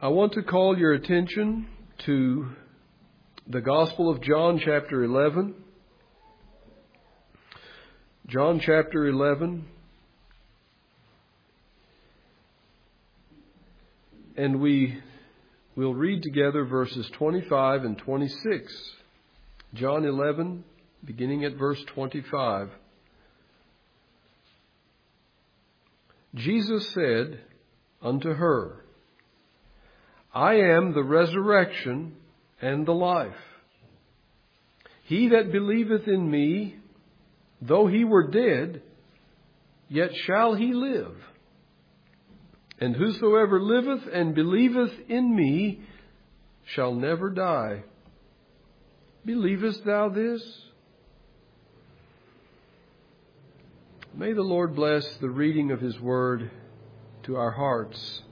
I want to call your attention to the Gospel of John chapter 11. John chapter 11. And we will read together verses 25 and 26. John 11, beginning at verse 25. Jesus said unto her, I am the resurrection and the life. He that believeth in me, though he were dead, yet shall he live. And whosoever liveth and believeth in me shall never die. Believest thou this? May the Lord bless the reading of His Word to our hearts.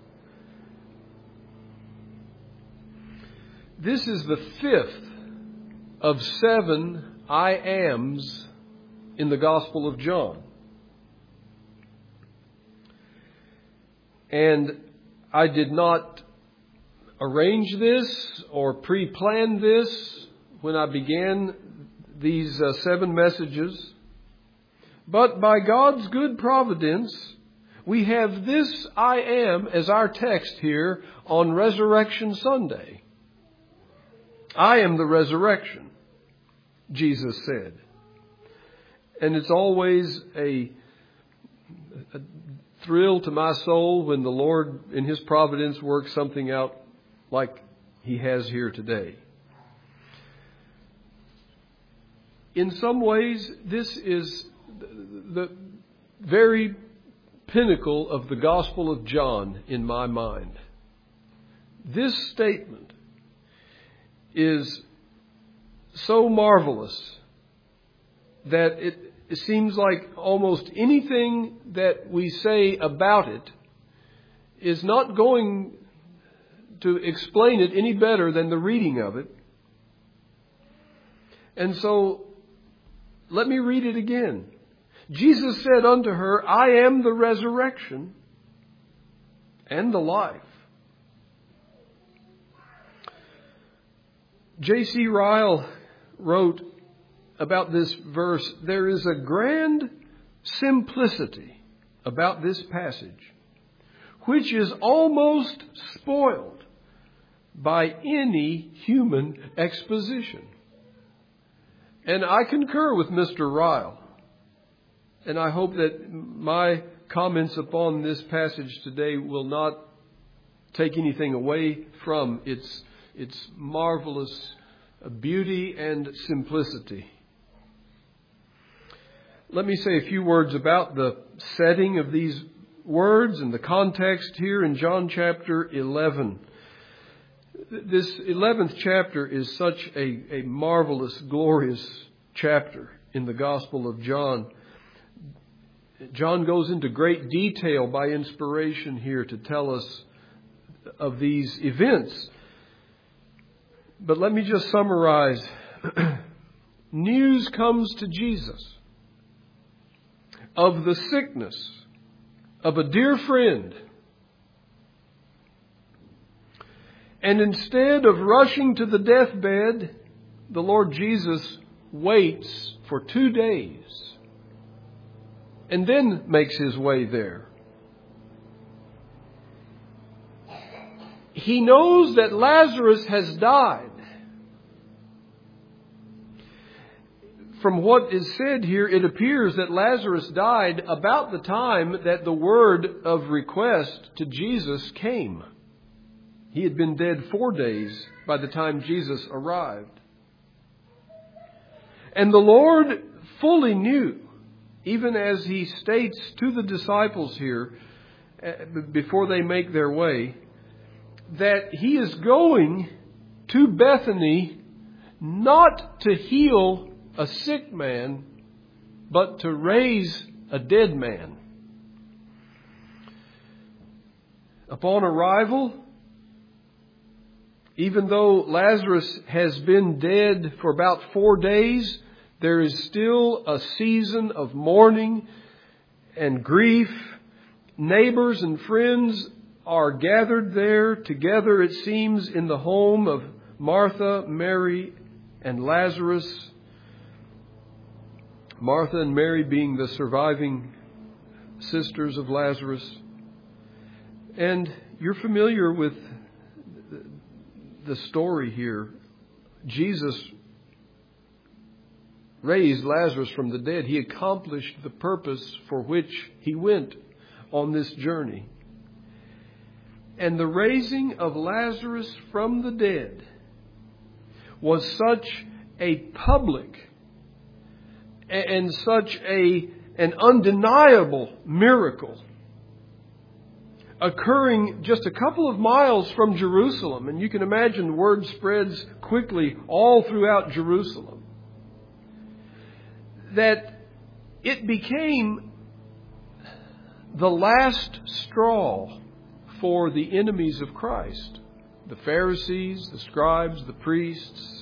This is the fifth of 7 I ams in the Gospel of John. And I did not arrange this or pre-plan this when I began these 7 messages. But by God's good providence, we have this I am as our text here on Resurrection Sunday. I am the resurrection, Jesus said. And it's always a thrill to my soul when the Lord in His providence works something out like He has here today. In some ways, this is the very pinnacle of the Gospel of John in my mind. This statement is so marvelous that it seems like almost anything that we say about it is not going to explain it any better than the reading of it. And so, let me read it again. Jesus said unto her, I am the resurrection and the life. J.C. Ryle wrote about this verse, there is a grand simplicity about this passage, which is almost spoiled by any human exposition. And I concur with Mr. Ryle. And I hope that my comments upon this passage today will not take anything away from its marvelous beauty and simplicity. Let me say a few words about the setting of these words and the context here in John chapter 11. This 11th chapter is such a marvelous, glorious chapter in the Gospel of John. John goes into great detail by inspiration here to tell us of these events. But let me just summarize. News comes to Jesus of the sickness of a dear friend. And instead of rushing to the deathbed, the Lord Jesus waits for 2 days and then makes His way there. He knows that Lazarus has died. From what is said here, it appears that Lazarus died about the time that the word of request to Jesus came. He had been dead 4 days by the time Jesus arrived. And the Lord fully knew, even as He states to the disciples here, before they make their way, that He is going to Bethany not to heal a sick man, but to raise a dead man. Upon arrival, even though Lazarus has been dead for about 4 days, there is still a season of mourning and grief. Neighbors and friends are gathered there together, it seems, in the home of Martha, Mary, and Lazarus. Martha and Mary being the surviving sisters of Lazarus. And you're familiar with the story here. Jesus raised Lazarus from the dead. He accomplished the purpose for which he went on this journey. And the raising of Lazarus from the dead was such a public and such an undeniable miracle, occurring just a couple of miles from Jerusalem. And you can imagine the word spreads quickly all throughout Jerusalem, that it became the last straw for the enemies of Christ, the Pharisees, the scribes, the priests.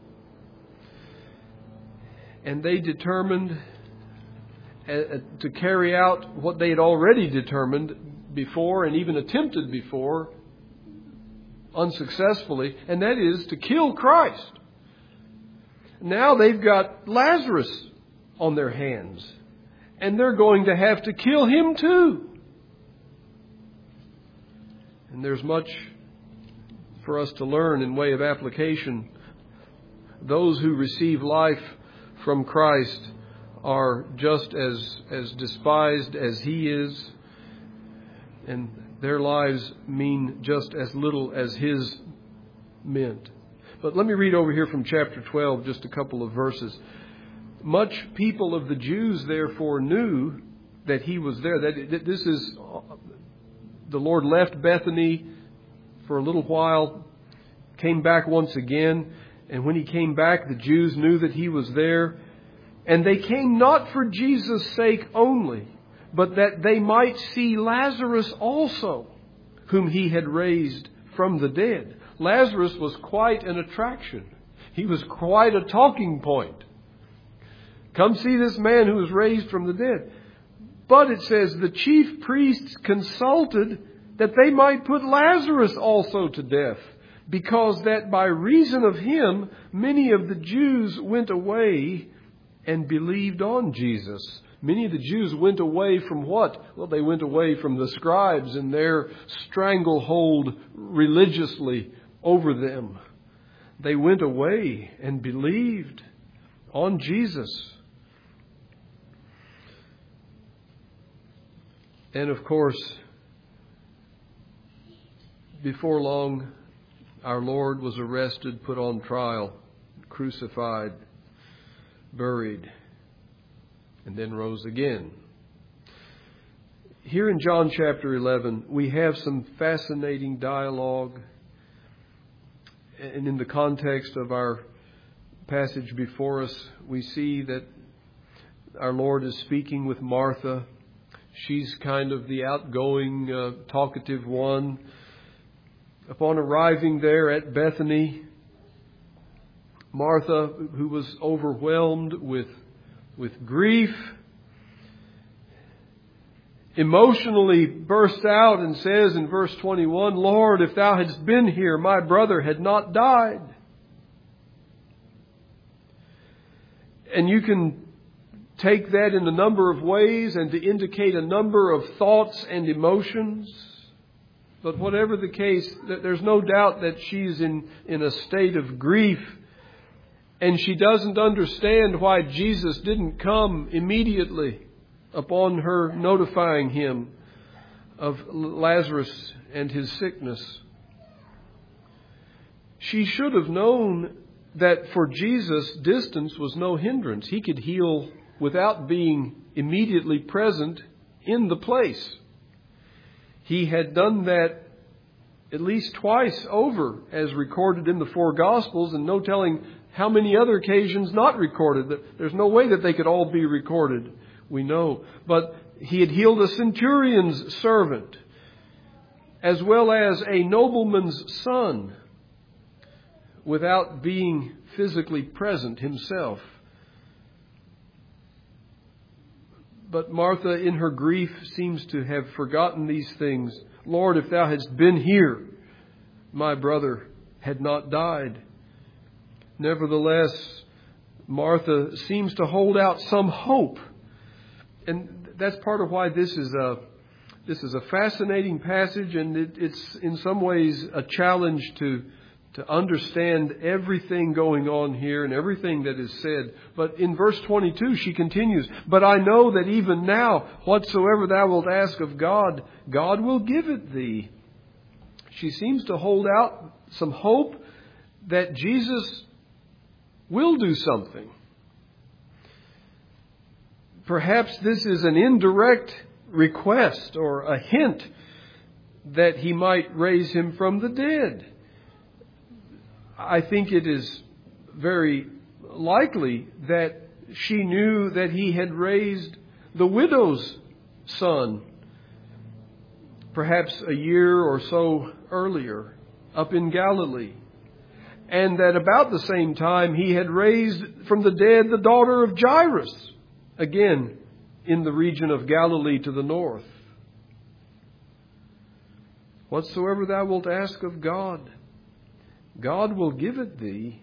And they determined to carry out what they had already determined before and even attempted before unsuccessfully, and that is to kill Christ. Now they've got Lazarus on their hands, and they're going to have to kill him too. And there's much for us to learn in way of application. Those who receive life from Christ are just as despised as he is, and their lives mean just as little as his meant. But let me read over here from chapter 12 just a couple of verses. Much people of the Jews therefore knew that he was there. That this is, the Lord left Bethany for a little while, came back once again, and when he came back, the Jews knew that he was there. And they came not for Jesus' sake only, but that they might see Lazarus also, whom he had raised from the dead. Lazarus was quite an attraction. He was quite a talking point. Come see this man who was raised from the dead. But it says the chief priests consulted that they might put Lazarus also to death, because that by reason of him many of the Jews went away and believed on Jesus. Many of the Jews went away from what? Well, they went away from the scribes and their stranglehold religiously over them. They went away and believed on Jesus. And of course, before long, our Lord was arrested, put on trial, crucified, buried, and then rose again. Here in John chapter 11, we have some fascinating dialogue. And in the context of our passage before us, we see that our Lord is speaking with Martha. She's kind of the outgoing, talkative one. Upon arriving there at Bethany, Martha, who was overwhelmed with grief, emotionally bursts out and says in verse 21, Lord, if thou hadst been here, my brother had not died. And you can take that in a number of ways and to indicate a number of thoughts and emotions. But whatever the case, there's no doubt that she's in a state of grief. And she doesn't understand why Jesus didn't come immediately upon her notifying him of Lazarus and his sickness. She should have known that for Jesus, distance was no hindrance. He could heal without being immediately present in the place. He had done that at least twice over, as recorded in the four Gospels, and no telling how many other occasions not recorded. There's no way that they could all be recorded, we know. But he had healed a centurion's servant, as well as a nobleman's son, without being physically present himself. But Martha, in her grief, seems to have forgotten these things, Lord, if thou hadst been here, my brother had not died. Nevertheless, Martha seems to hold out some hope. And that's part of why this is a fascinating passage, and it's in some ways a challenge to understand everything going on here and everything that is said. But in verse 22, she continues, "But I know that even now, whatsoever thou wilt ask of God, God will give it thee." She seems to hold out some hope that Jesus will do something. Perhaps this is an indirect request or a hint that he might raise him from the dead. I think it is very likely that she knew that he had raised the widow's son, perhaps a year or so earlier, up in Galilee. And that about the same time he had raised from the dead the daughter of Jairus, again in the region of Galilee to the north. Whatsoever thou wilt ask of God, God will give it thee.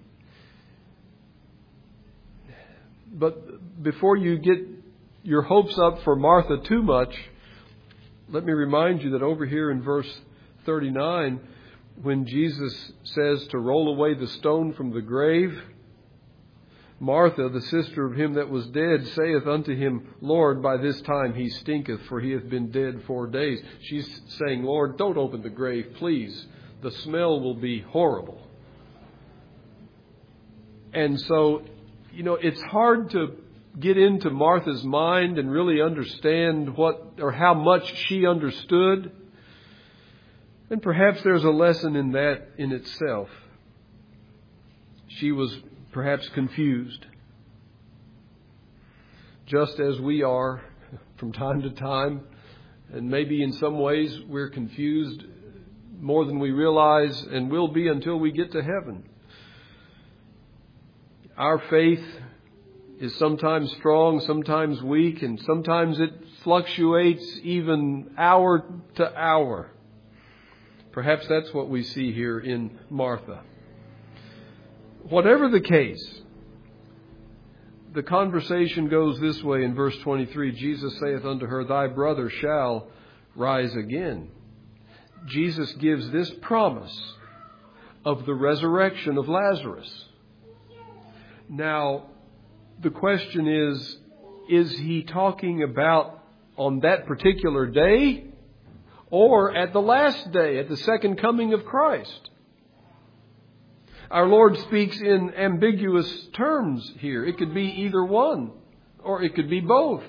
But before you get your hopes up for Martha too much, let me remind you that over here in verse 39, when Jesus says to roll away the stone from the grave, Martha, the sister of him that was dead, saith unto him, Lord, by this time he stinketh, for he hath been dead 4 days. She's saying, Lord, don't open the grave, please. The smell will be horrible. And so, it's hard to get into Martha's mind and really understand what or how much she understood. And perhaps there's a lesson in that in itself. She was perhaps confused, just as we are from time to time. And maybe in some ways we're confused more than we realize and will be until we get to heaven. Our faith is sometimes strong, sometimes weak, and sometimes it fluctuates even hour to hour. Perhaps that's what we see here in Martha. Whatever the case, the conversation goes this way in verse 23. Jesus saith unto her, Thy brother shall rise again. Jesus gives this promise of the resurrection of Lazarus. Now, the question is he talking about on that particular day or at the last day, at the second coming of Christ? Our Lord speaks in ambiguous terms here. It could be either one, or it could be both.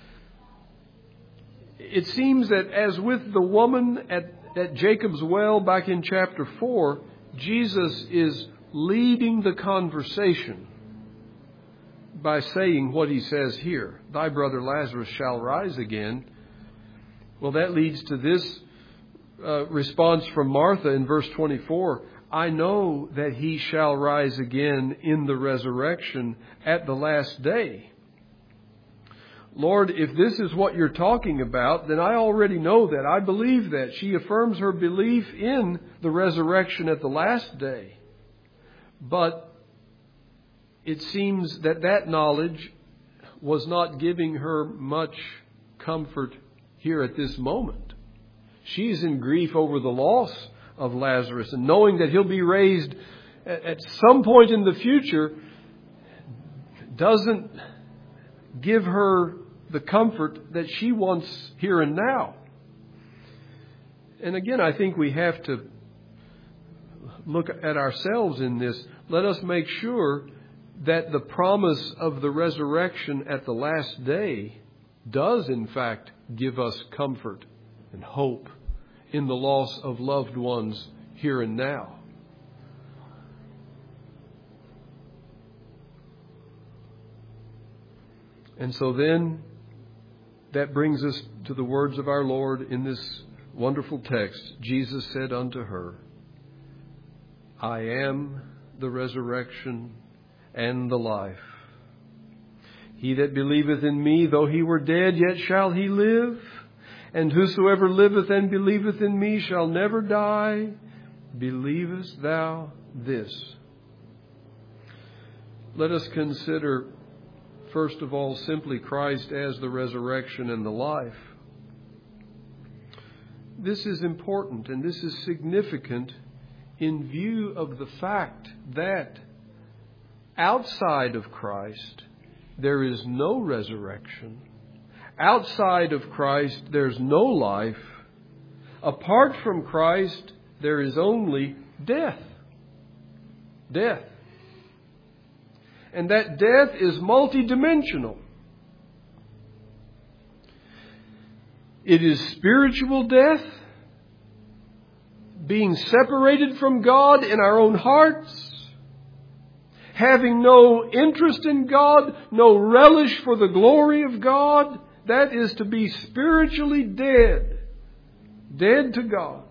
It seems that as with the woman at Jacob's well back in chapter 4, Jesus is leading the conversation by saying what he says here. Thy brother Lazarus shall rise again. Well, that leads to this response from Martha in verse 24. I know that he shall rise again in the resurrection at the last day. Lord, if this is what you're talking about, then I already know that. I believe that. She affirms her belief in the resurrection at the last day. But it seems that knowledge was not giving her much comfort here at this moment. She's in grief over the loss of Lazarus, and knowing that he'll be raised at some point in the future doesn't give her the comfort that she wants here and now. And again, I think we have to look at ourselves in this. Let us make sure that the promise of the resurrection at the last day does, in fact, give us comfort and hope in the loss of loved ones here and now. And so then, that brings us to the words of our Lord in this wonderful text. Jesus said unto her, I am the resurrection and the life. He that believeth in me, though he were dead, yet shall he live. And whosoever liveth and believeth in me shall never die. Believest thou this? Let us consider, first of all, simply Christ as the resurrection and the life. This is important and this is significant in view of the fact that outside of Christ there is no resurrection. Outside of Christ there's no life. Apart from Christ there is only death. Death. And that death is multidimensional. It is spiritual death, being separated from God in our own hearts, having no interest in God, no relish for the glory of God. That is to be spiritually dead, dead to God.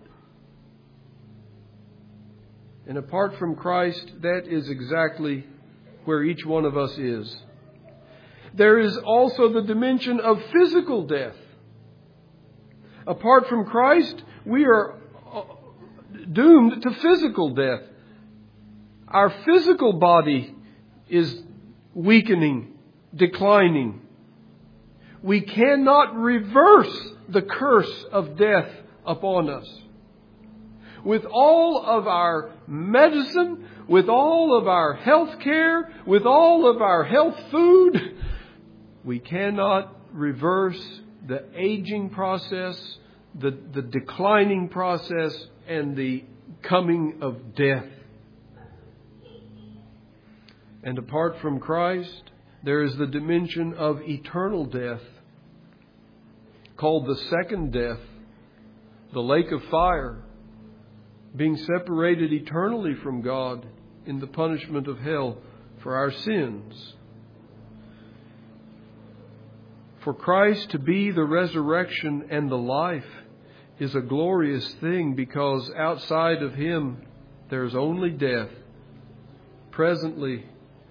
And apart from Christ, that is exactly where each one of us is. There is also the dimension of physical death. Apart from Christ, we are doomed to physical death. Our physical body is weakening, declining. We cannot reverse the curse of death upon us. With all of our medicine, with all of our health care, with all of our health food, we cannot reverse the aging process, the declining process, and the coming of death. And apart from Christ, there is the dimension of eternal death, called the second death, the lake of fire, being separated eternally from God in the punishment of hell for our sins. For Christ to be the resurrection and the life is a glorious thing, because outside of Him there's only death. Presently,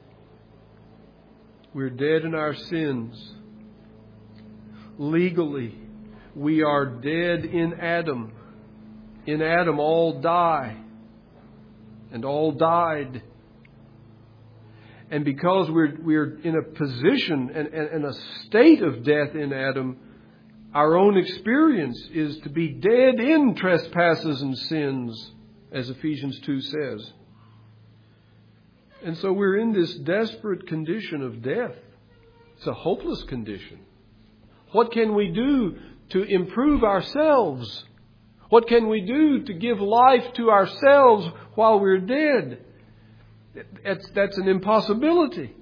we're dead in our sins. Legally, we are dead in Adam. In Adam all die, and all died. And because we're in a position and a state of death in Adam, our own experience is to be dead in trespasses and sins, as Ephesians 2 says. And so we're in this desperate condition of death. It's a hopeless condition. What can we do to improve ourselves? What can we do to give life to ourselves while we're dead? That's an impossibility.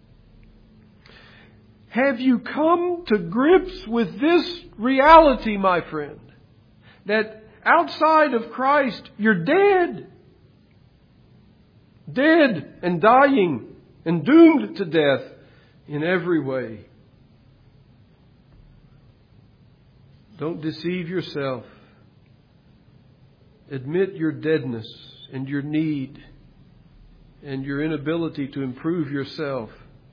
Have you come to grips with this reality, my friend? That outside of Christ, you're dead. Dead and dying and doomed to death in every way. Don't deceive yourself. Admit your deadness and your need and your inability to improve yourself.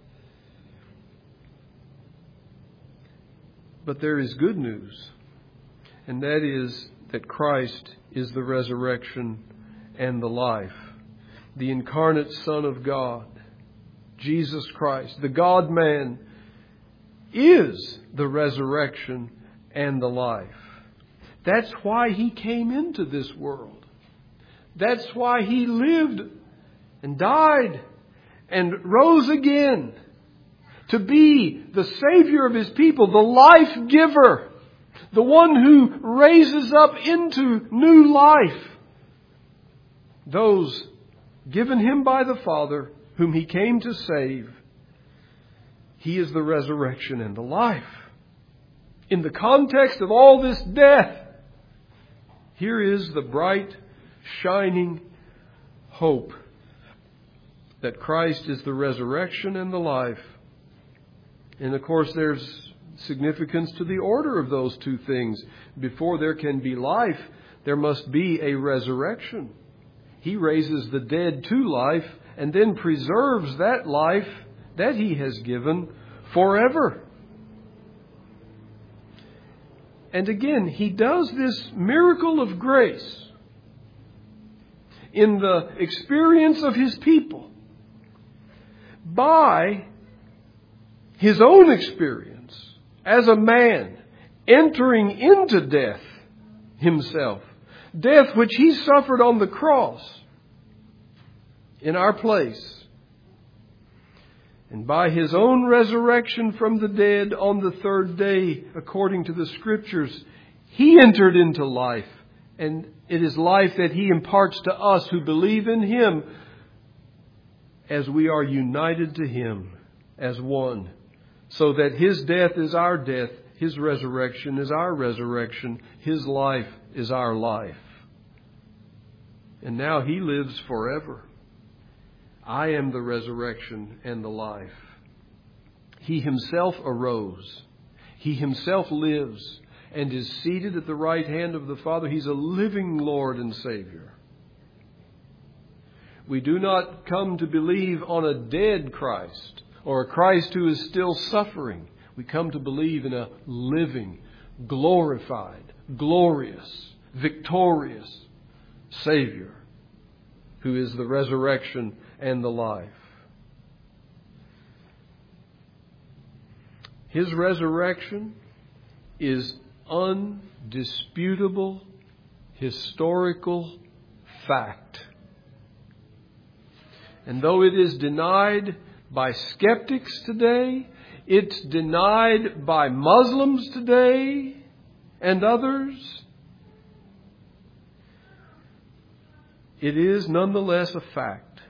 But there is good news, and that is that Christ is the resurrection and the life. The incarnate Son of God, Jesus Christ, the God-man, is the resurrection and the life. That's why He came into this world. That's why He lived and died and rose again, to be the Savior of His people, the life giver, the one who raises up into new life those given Him by the Father, whom He came to save. He is the resurrection and the life. In the context of all this death, here is the bright, shining hope that Christ is the resurrection and the life. And of course, there's significance to the order of those two things. Before there can be life, there must be a resurrection. He raises the dead to life and then preserves that life that He has given forever. And again, He does this miracle of grace in the experience of His people by His own experience as a man entering into death Himself. Death which He suffered on the cross in our place. And by His own resurrection from the dead on the third day, according to the Scriptures, He entered into life. And it is life that He imparts to us who believe in Him as we are united to Him as one. So that His death is our death, His resurrection is our resurrection, His life is our life. And now He lives forever. I am the resurrection and the life. He Himself arose. He Himself lives and is seated at the right hand of the Father. He's a living Lord and Savior. We do not come to believe on a dead Christ or a Christ who is still suffering. We come to believe in a living, glorified, glorious, victorious Savior who is the resurrection and the life. His resurrection is undisputable historical fact. And though it is denied by skeptics today, it's denied by Muslims today and others, it is nonetheless a fact.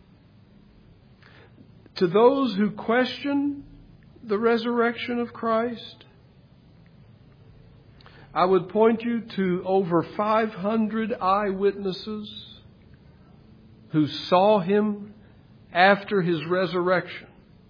To those who question the resurrection of Christ, I would point you to over 500 eyewitnesses who saw Him after His resurrection.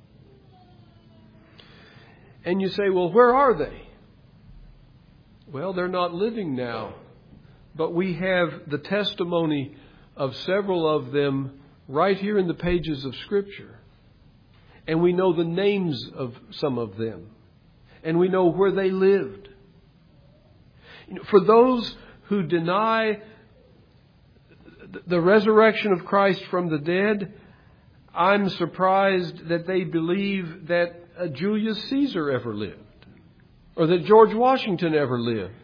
And you say, well, where are they? Well, they're not living now, but we have the testimony of several of them right here in the pages of Scripture. And we know the names of some of them. And we know where they lived. For those who deny the resurrection of Christ from the dead, I'm surprised that they believe that Julius Caesar ever lived. Or that George Washington ever lived.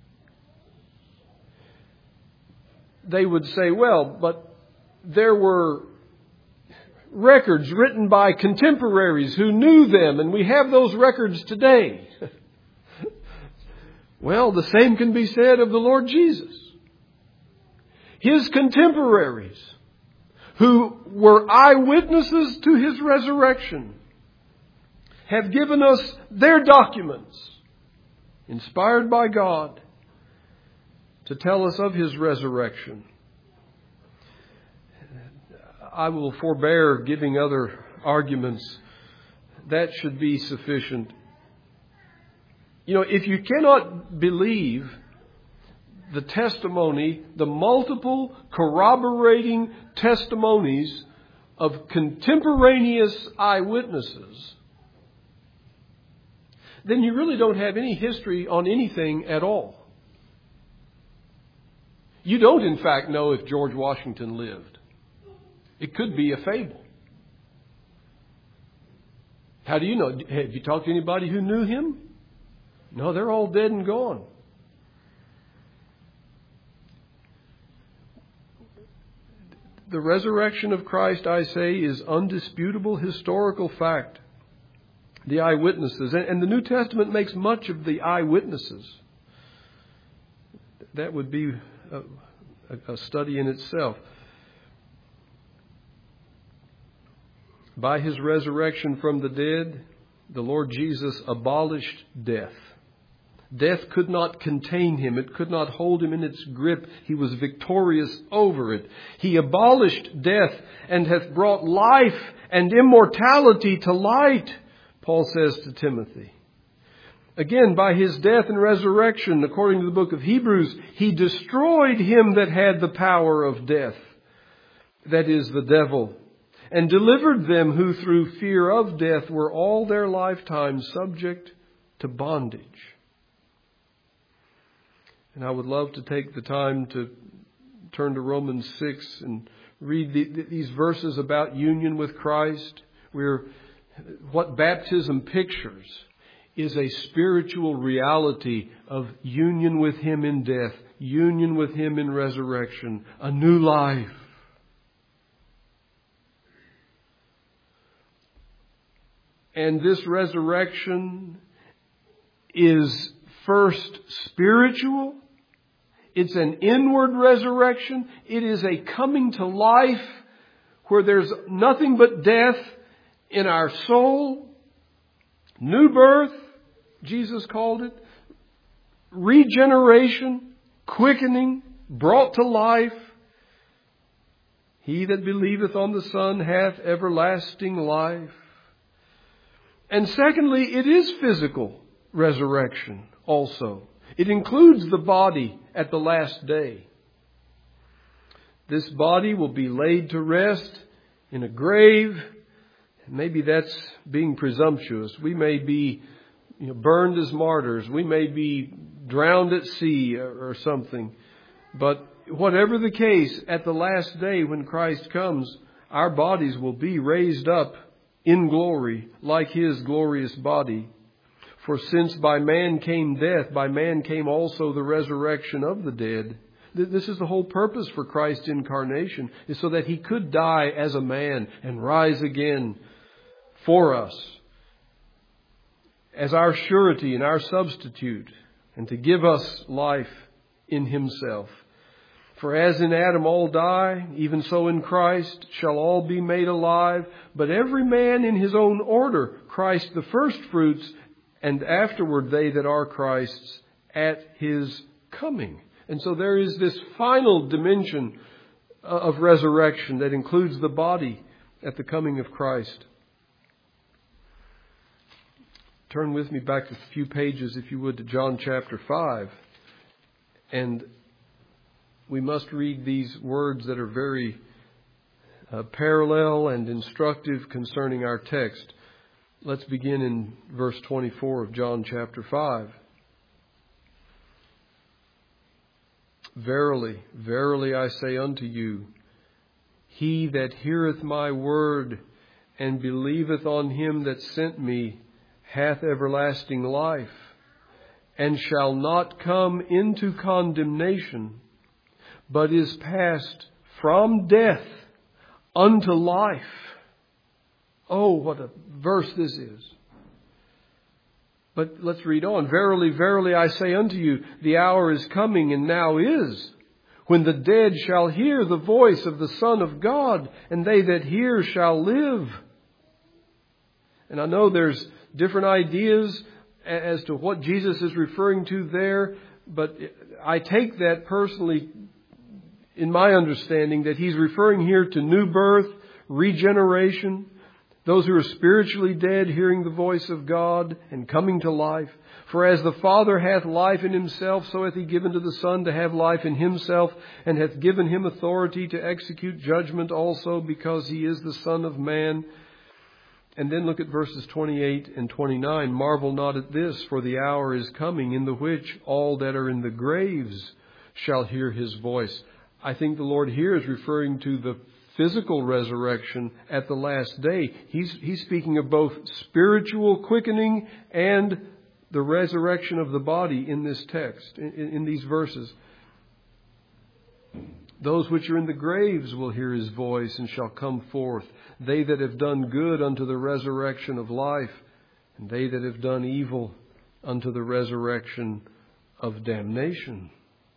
They would say, well, but there were records written by contemporaries who knew them, and we have those records today. Well, the same can be said of the Lord Jesus. His contemporaries, who were eyewitnesses to His resurrection, have given us their documents, inspired by God, to tell us of His resurrection. I will forbear giving other arguments. That should be sufficient. You know, if you cannot believe the testimony, the multiple corroborating testimonies of contemporaneous eyewitnesses, then you really don't have any history on anything at all. You don't, in fact, know if George Washington lived. It could be a fable. How do you know? Have you talked to anybody who knew him? No, they're all dead and gone. The resurrection of Christ, I say, is undisputable historical fact. The eyewitnesses. And the New Testament makes much of the eyewitnesses. That would be a study in itself. By His resurrection from the dead, the Lord Jesus abolished death. Death could not contain Him. It could not hold Him in its grip. He was victorious over it. He abolished death and hath brought life and immortality to light, Paul says to Timothy. Again, by His death and resurrection, according to the book of Hebrews, He destroyed him that had the power of death, that is, the devil, and delivered them who through fear of death were all their lifetime subject to bondage. And I would love to take the time to turn to Romans 6 and read these verses about union with Christ. What baptism pictures is a spiritual reality of union with Him in death, union with Him in resurrection, a new life. And this resurrection is first spiritual. It's an inward resurrection. It is a coming to life where there's nothing but death in our soul. New birth, Jesus called it. Regeneration, quickening, brought to life. He that believeth on the Son hath everlasting life. And secondly, it is physical resurrection also. It includes the body at the last day. This body will be laid to rest in a grave. Maybe that's being presumptuous. We may be burned as martyrs. We may be drowned at sea or something. But whatever the case, at the last day when Christ comes, our bodies will be raised up in glory like His glorious body. For since by man came death, by man came also the resurrection of the dead. This is the whole purpose for Christ's incarnation, is so that He could die as a man and rise again for us as our surety and our substitute, and to give us life in Himself. For as in Adam all die, even so in Christ shall all be made alive, but every man in his own order, Christ the firstfruits, and afterward they that are Christ's at His coming. And so there is this final dimension of resurrection that includes the body at the coming of Christ. Turn with me back a few pages, if you would, to John chapter 5. And we must read these words that are very parallel and instructive concerning our text. Let's begin in verse 24 of John chapter 5. Verily, verily I say unto you, he that heareth my word and believeth on Him that sent me hath everlasting life, and shall not come into condemnation, but is passed from death unto life. Oh, what a verse this is. But let's read on. Verily, verily, I say unto you, the hour is coming, and now is, when the dead shall hear the voice of the Son of God, and they that hear shall live. And I know there's different ideas as to what Jesus is referring to there, but I take that personally in my understanding that He's referring here to new birth, regeneration, those who are spiritually dead hearing the voice of God and coming to life. For as the Father hath life in Himself, so hath He given to the Son to have life in Himself, and hath given Him authority to execute judgment also, because He is the Son of Man. And then look at verses 28 and 29. Marvel not at this, for the hour is coming, in the which all that are in the graves shall hear His voice. I think the Lord here is referring to the physical resurrection at the last day. He's speaking of both spiritual quickening and the resurrection of the body in this text, in these verses. Those which are in the graves will hear His voice and shall come forth. They that have done good unto the resurrection of life, and they that have done evil unto the resurrection of damnation.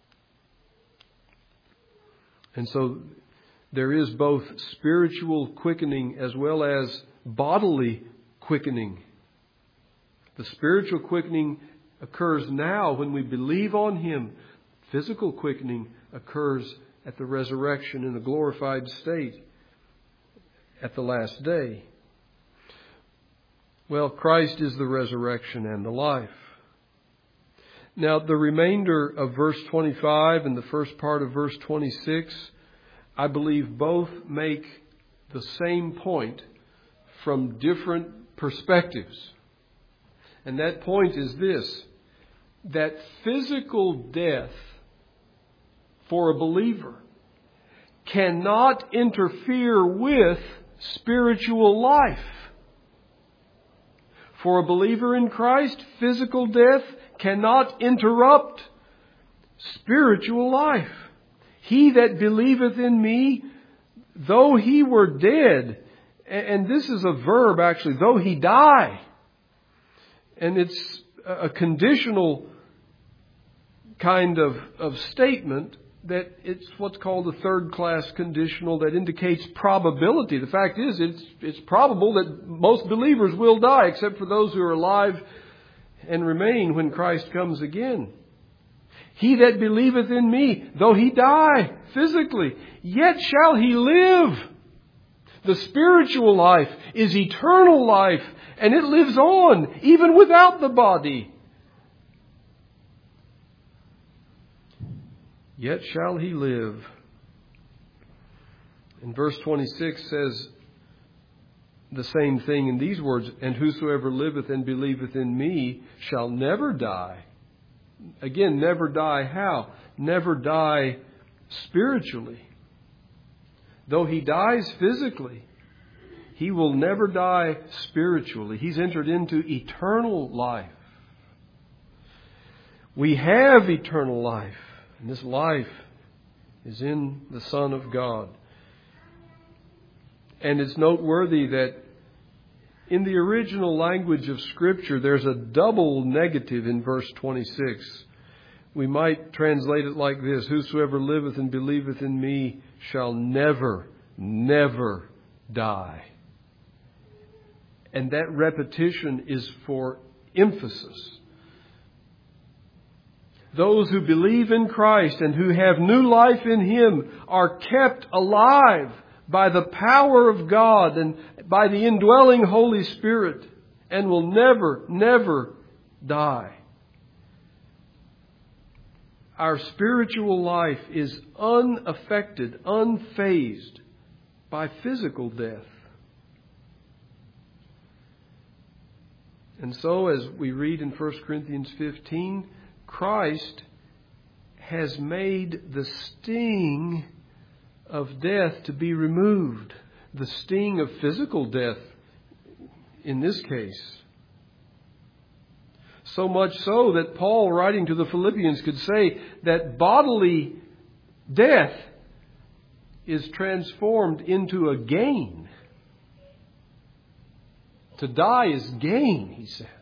And so there is both spiritual quickening as well as bodily quickening. The spiritual quickening occurs now when we believe on Him. Physical quickening occurs at the resurrection in a glorified state at the last day. Well, Christ is the resurrection and the life. Now, the remainder of verse 25 and the first part of verse 26, I believe both make the same point from different perspectives. And that point is this, that physical death for a believer cannot interfere with spiritual life. For a believer in Christ, physical death cannot interrupt spiritual life. He that believeth in me, though he were dead, and this is a verb actually, though he die. And it's a conditional kind of statement that it's what's called a third-class conditional that indicates probability. The fact is, it's probable that most believers will die, except for those who are alive and remain when Christ comes again. He that believeth in me, though he die physically, yet shall he live. The spiritual life is eternal life, and it lives on, even without the body. Yet shall he live. And verse 26 says the same thing in these words, and whosoever liveth and believeth in me shall never die. Again, never die how? Never die spiritually. Though he dies physically, he will never die spiritually. He's entered into eternal life. We have eternal life, and this life is in the Son of God. And it's noteworthy that in the original language of Scripture, there's a double negative in verse 26. We might translate it like this: whosoever liveth and believeth in me shall never, never die. And that repetition is for emphasis. Those who believe in Christ and who have new life in Him are kept alive by the power of God and by the indwelling Holy Spirit, and will never, never die. Our spiritual life is unaffected, unfazed by physical death. And so, as we read in 1 Corinthians 15, Christ has made the sting of death to be removed. The sting of physical death in this case. So much so that Paul, writing to the Philippians, could say that bodily death is transformed into a gain. To die is gain, he says.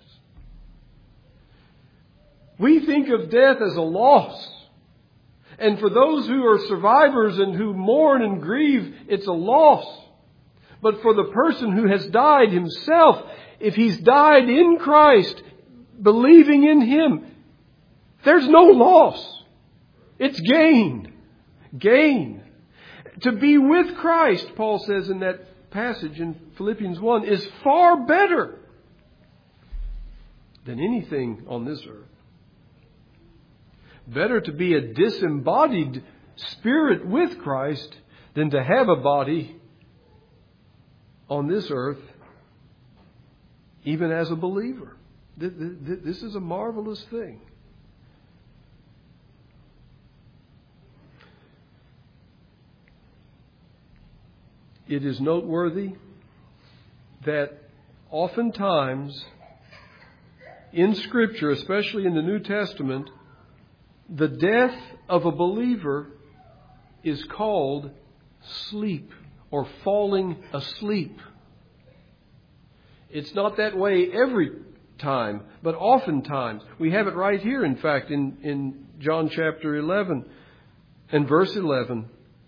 We think of death as a loss. And for those who are survivors and who mourn and grieve, it's a loss. But for the person who has died himself, if he's died in Christ, believing in Him, there's no loss. It's gain. Gain. To be with Christ, Paul says in that passage in Philippians 1, is far better than anything on this earth. Better to be a disembodied spirit with Christ than to have a body on this earth, even as a believer. This is a marvelous thing. It is noteworthy that oftentimes in Scripture, especially in the New Testament, the death of a believer is called sleep or falling asleep. It's not that way every time, but oftentimes. We have it right here, in fact, in John chapter 11 and verse 11.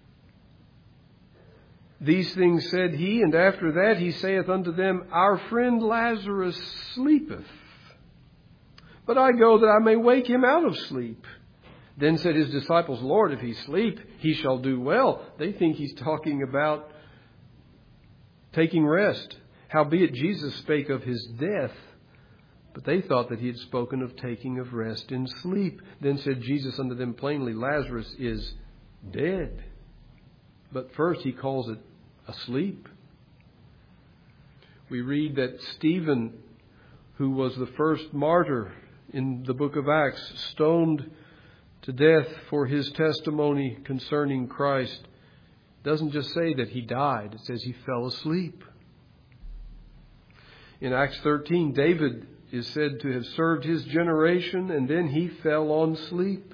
These things said he, and after that he saith unto them, Our friend Lazarus sleepeth, but I go that I may wake him out of sleep. Then said his disciples, Lord, if he sleep, he shall do well. They think he's talking about taking rest. Howbeit Jesus spake of his death, but they thought that he had spoken of taking of rest in sleep. Then said Jesus unto them plainly, Lazarus is dead. But first he calls it asleep. We read that Stephen, who was the first martyr in the book of Acts, stoned to death for his testimony concerning Christ, it doesn't just say that he died. It says he fell asleep. In Acts 13, David is said to have served his generation, and then he fell on sleep.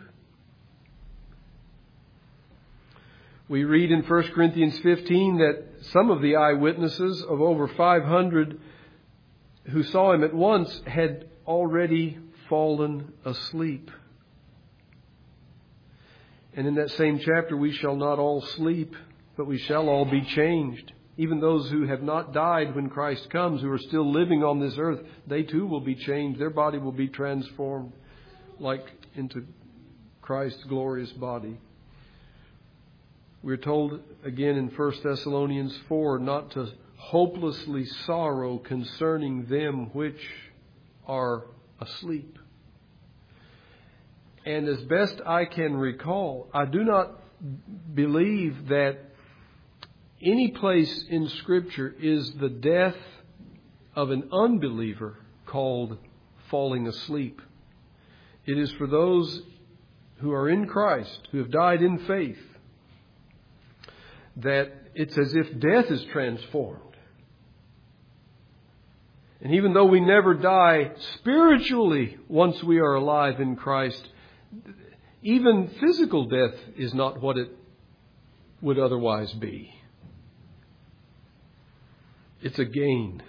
We read in 1 Corinthians 15 that some of the eyewitnesses of over 500 who saw him at once had already fallen asleep. And in that same chapter, we shall not all sleep, but we shall all be changed. Even those who have not died when Christ comes, who are still living on this earth, they too will be changed. Their body will be transformed like into Christ's glorious body. We're told again in 1 Thessalonians 4 not to hopelessly sorrow concerning them which are asleep. And as best I can recall, I do not believe that any place in Scripture is the death of an unbeliever called falling asleep. It is for those who are in Christ, who have died in faith, that it's as if death is transformed. And even though we never die spiritually once we are alive in Christ, even physical death is not what it would otherwise be. It's a gain.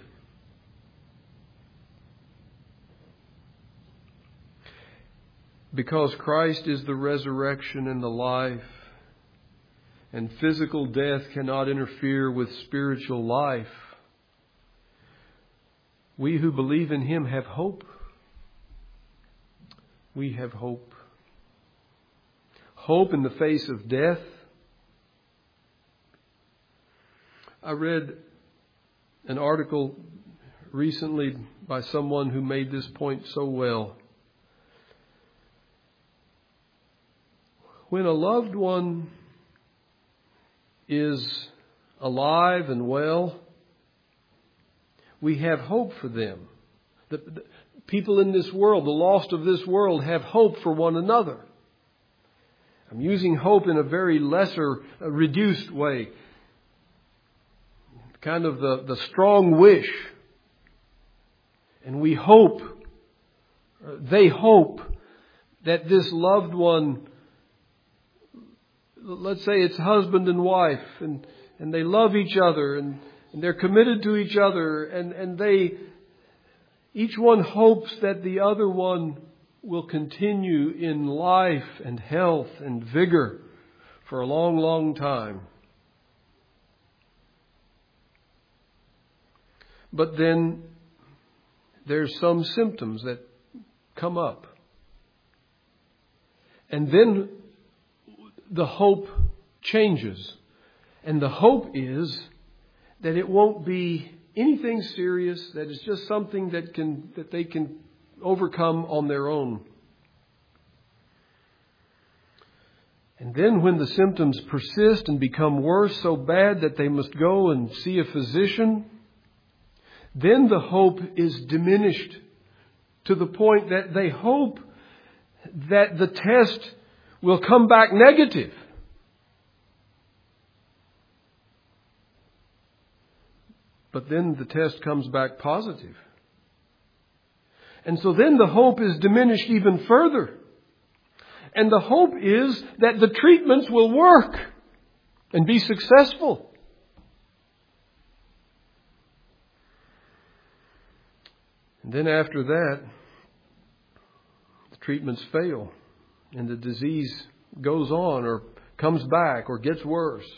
Because Christ is the resurrection and the life, and physical death cannot interfere with spiritual life, we who believe in Him have hope. We have hope. Hope in the face of death. I read an article recently by someone who made this point so well. When a loved one is alive and well, we have hope for them. The people in this world, the lost of this world, have hope for one another. I'm using hope in a very lesser, reduced way. Kind of the strong wish. And we hope, they hope, that this loved one, let's say it's husband and wife, and they love each other, and they're committed to each other, and they, each one hopes that the other one will continue in life and health and vigor for a long, long time. But then there's some symptoms that come up. And then the hope changes. And the hope is that it won't be anything serious, that it's just something that they can overcome on their own. And then when the symptoms persist and become worse, so bad that they must go and see a physician, then the hope is diminished to the point that they hope that the test will come back negative. But then the test comes back positive. And so then the hope is diminished even further. And the hope is that the treatments will work and be successful. And then after that, the treatments fail and the disease goes on or comes back or gets worse.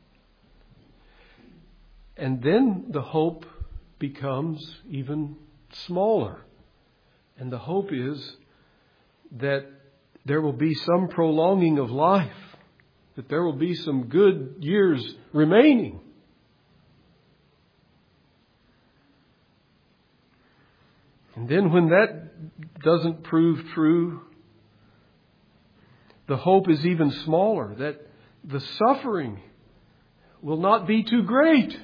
And then the hope becomes even smaller. And the hope is that there will be some prolonging of life, that there will be some good years remaining. And then when that doesn't prove true, the hope is even smaller, that the suffering will not be too great.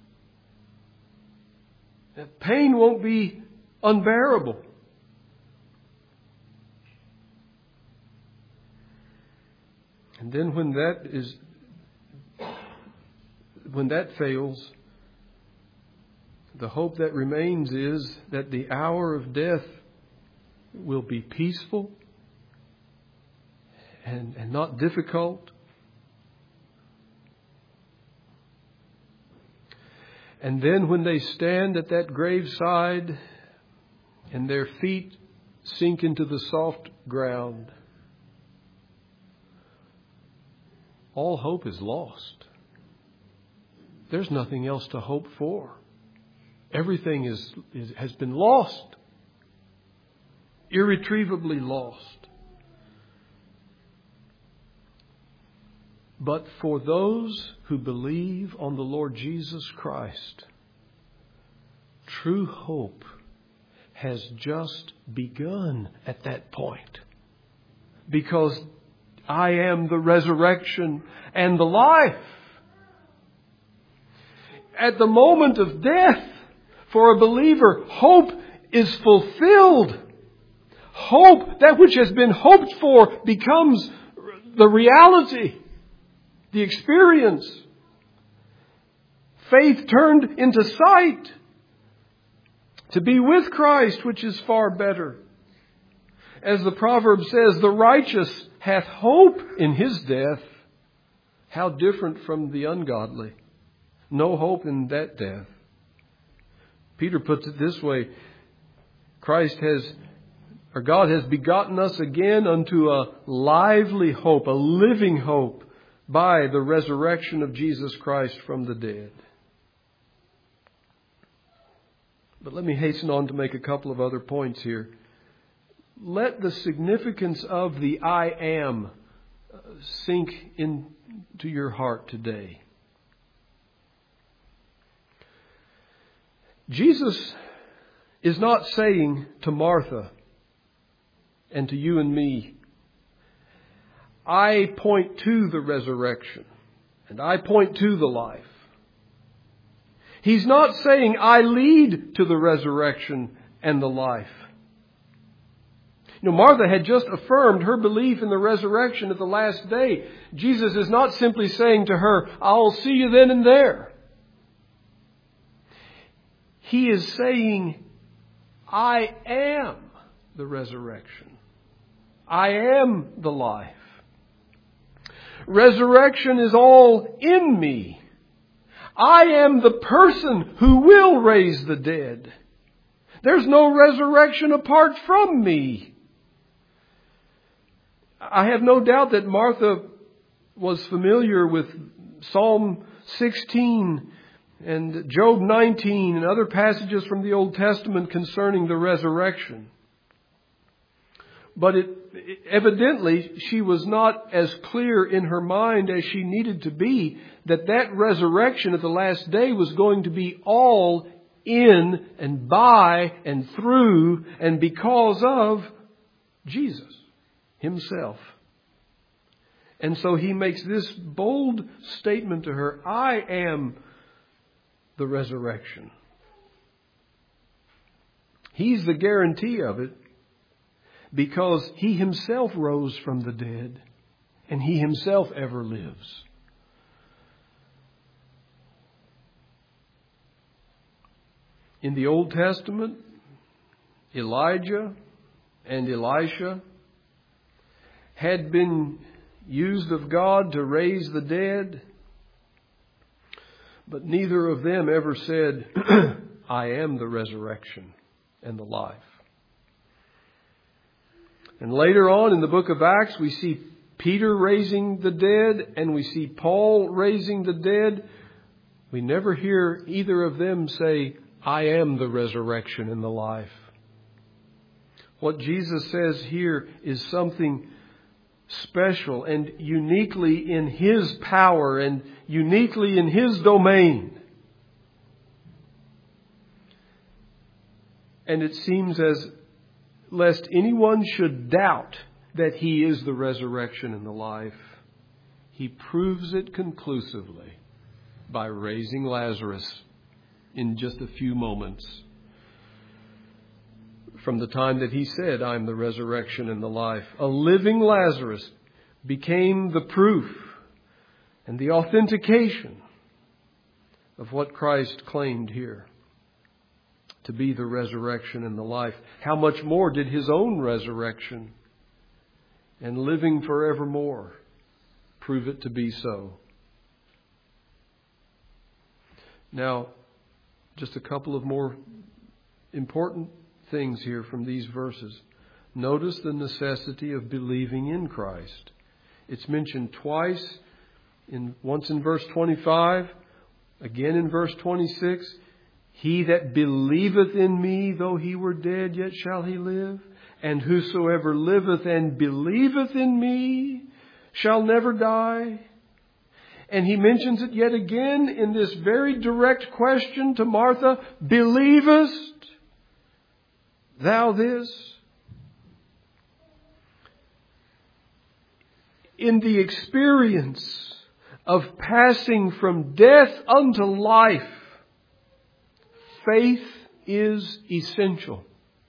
That pain won't be unbearable. And then when that fails, the hope that remains is that the hour of death will be peaceful and not difficult. And then when they stand at that graveside and their feet sink into the soft ground, all hope is lost. There's nothing else to hope for. Everything has been lost, irretrievably lost. But for those who believe on the Lord Jesus Christ, true hope has just begun at that point. Because I am the resurrection and the life. At the moment of death, for a believer, hope is fulfilled. Hope, that which has been hoped for, becomes the reality, the experience. Faith turned into sight. To be with Christ, which is far better. As the proverb says, the righteous hath hope in his death. How different from the ungodly. No hope in that death. Peter puts it this way. God has begotten us again unto a lively hope, a living hope, by the resurrection of Jesus Christ from the dead. But let me hasten on to make a couple of other points here. Let the significance of the I am sink into your heart today. Jesus is not saying to Martha and to you and me, I point to the resurrection and I point to the life. He's not saying I lead to the resurrection and the life. Martha had just affirmed her belief in the resurrection at the last day. Jesus is not simply saying to her, I'll see you then and there. He is saying, I am the resurrection. I am the life. Resurrection is all in me. I am the person who will raise the dead. There's no resurrection apart from me. I have no doubt that Martha was familiar with Psalm 16 and Job 19 and other passages from the Old Testament concerning the resurrection. But evidently she was not as clear in her mind as she needed to be that resurrection at the last day was going to be all in and by and through and because of Jesus Himself. And so He makes this bold statement to her, I am the resurrection. He's the guarantee of it because He Himself rose from the dead and He Himself ever lives. In the Old Testament, Elijah and Elisha had been used of God to raise the dead, but neither of them ever said, I am the resurrection and the life. And later on in the book of Acts, we see Peter raising the dead and we see Paul raising the dead. We never hear either of them say, I am the resurrection and the life. What Jesus says here is something special and uniquely in His power and uniquely in His domain. And it seems as lest anyone should doubt that He is the resurrection and the life, He proves it conclusively by raising Lazarus in just a few moments. From the time that He said, I am the resurrection and the life. A living Lazarus became the proof and the authentication of what Christ claimed here to be the resurrection and the life. How much more did His own resurrection and living forevermore prove it to be so? Now, just a couple of more important things here from these verses. Notice the necessity of believing in Christ. It's mentioned twice, once in verse 25, again in verse 26. He that believeth in me, though he were dead, yet shall he live. And whosoever liveth and believeth in me shall never die. And He mentions it yet again in this very direct question to Martha, believest thou this? In the experience of passing from death unto life, faith is essential.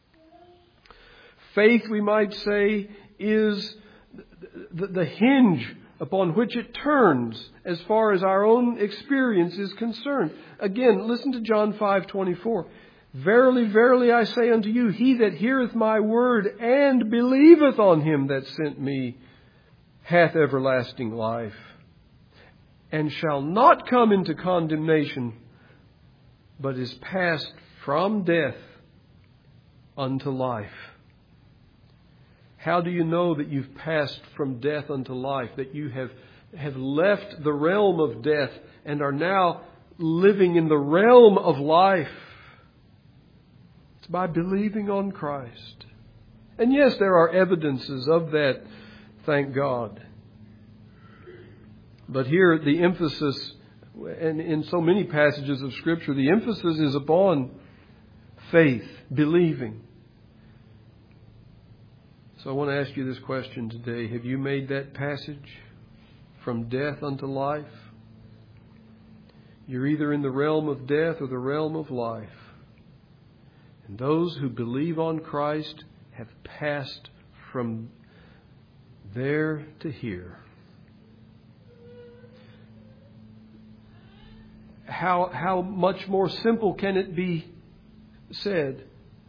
Faith, we might say, is the hinge upon which it turns as far as our own experience is concerned. Again, listen to John 5:24. Verily, verily, I say unto you, he that heareth my word and believeth on him that sent me hath everlasting life, and shall not come into condemnation, but is passed from death unto life. How do you know that you've passed from death unto life, that you have left the realm of death and are now living in the realm of life? It's by believing on Christ. And yes, there are evidences of that, thank God. But here the emphasis, and in so many passages of Scripture, the emphasis is upon faith, believing. So I want to ask you this question today. Have you made that passage from death unto life? You're either in the realm of death or the realm of life. And those who believe on Christ have passed from there to here. How much more simple can it be said?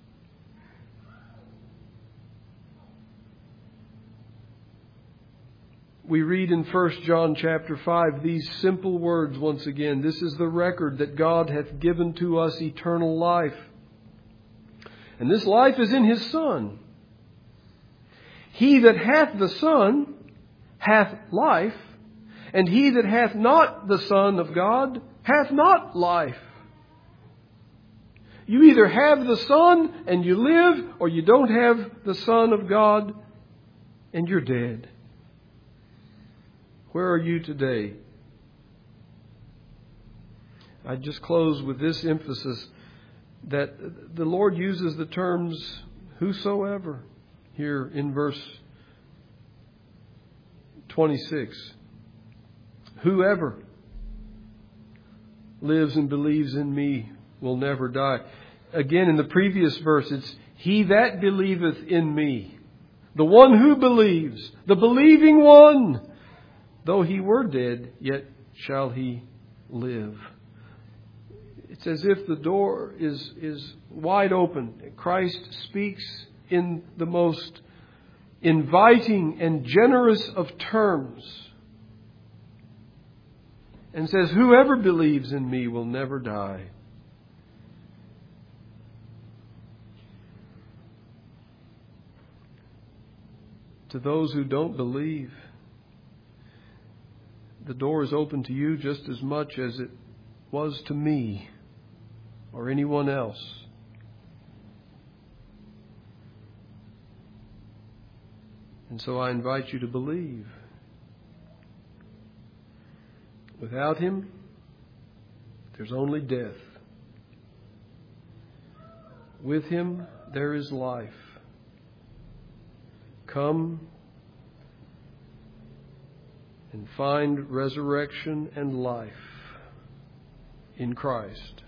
We read in 1 John chapter 5 these simple words once again. This is the record that God hath given to us eternal life. And this life is in His Son. He that hath the Son hath life, and he that hath not the Son of God hath not life. You either have the Son and you live, or you don't have the Son of God and you're dead. Where are you today? I just close with this emphasis that the Lord uses the terms whosoever here in verse 26. Whoever lives and believes in me will never die. Again, in the previous verse, it's he that believeth in me. The one who believes, the believing one. Though he were dead, yet shall he live. It's as if the door is wide open. Christ speaks in the most inviting and generous of terms and says, whoever believes in me will never die. To those who don't believe, the door is open to you just as much as it was to me or anyone else. And so I invite you to believe. Without Him, there's only death. With Him, there is life. Come and find resurrection and life in Christ.